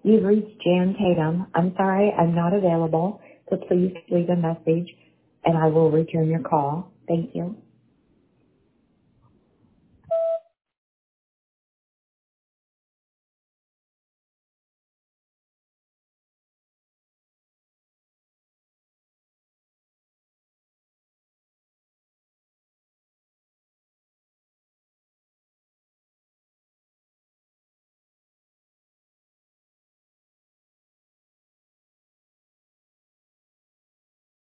You've reached Jan Tatum. I'm sorry I'm not available, so please leave a message and I will return your call. Thank you.